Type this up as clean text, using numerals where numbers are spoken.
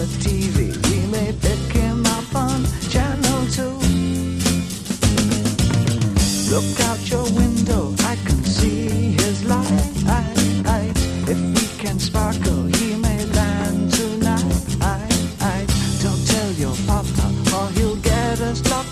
the TV. We may pick him up on Channel 2. Look out your window, I can see his light. If we can sparkle,